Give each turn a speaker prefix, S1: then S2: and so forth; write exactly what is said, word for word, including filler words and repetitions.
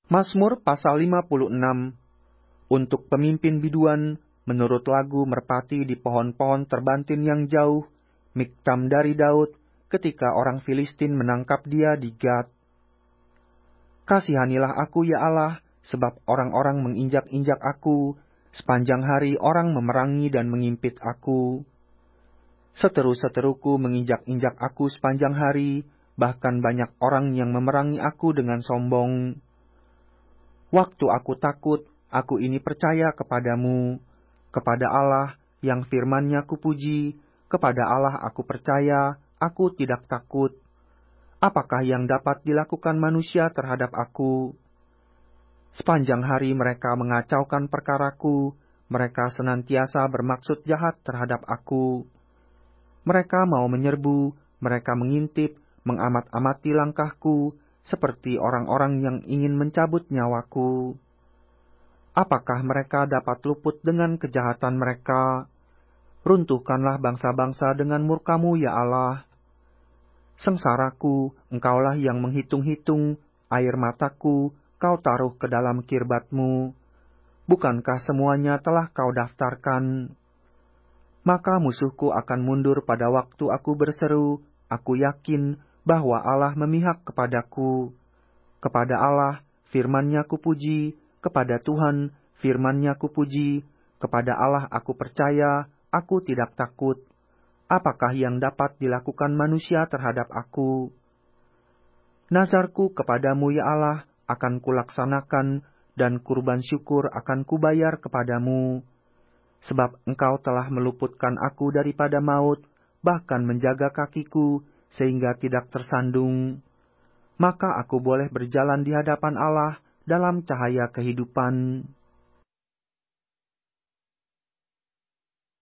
S1: Mazmur pasal lima puluh enam. Untuk pemimpin biduan, menurut lagu merpati di pohon-pohon terbantin yang jauh, Miktam dari Daud, ketika orang Filistin menangkap dia di Gat. Kasihanilah aku ya Allah, sebab orang-orang menginjak-injak aku, sepanjang hari orang memerangi dan mengimpit aku. Seteru-seteruku menginjak-injak aku sepanjang hari, bahkan banyak orang yang memerangi aku dengan sombong. Waktu aku takut, aku ini percaya kepadamu, kepada Allah yang firman-Nya kupuji, kepada Allah aku percaya, aku tidak takut. Apakah yang dapat dilakukan manusia terhadap aku? Sepanjang hari mereka mengacaukan perkaraku, mereka senantiasa bermaksud jahat terhadap aku. Mereka mau menyerbu, mereka mengintip, mengamat-amati langkahku, seperti orang-orang yang ingin mencabut nyawaku. Apakah mereka dapat luput dengan kejahatan mereka? Runtuhkanlah bangsa-bangsa dengan murka-Mu ya Allah. Sengsaraku, Engkaulah yang menghitung-hitung, air mataku, Kau taruh ke dalam kirbat-Mu. Bukankah semuanya telah Kau daftarkan? Maka musuhku akan mundur pada waktu aku berseru, aku yakin bahwa Allah memihak kepadaku. Kepada Allah, firman-Nya kupuji, kepada Tuhan, firman-Nya kupuji, kepada Allah aku percaya, aku tidak takut. Apakah yang dapat dilakukan manusia terhadap aku? Nazarku kepadamu ya Allah, akan kulaksanakan, dan kurban syukur akan kubayar kepadamu. Sebab Engkau telah meluputkan aku daripada maut, bahkan menjaga kakiku, sehingga tidak tersandung. Maka aku boleh berjalan di hadapan Allah dalam cahaya kehidupan.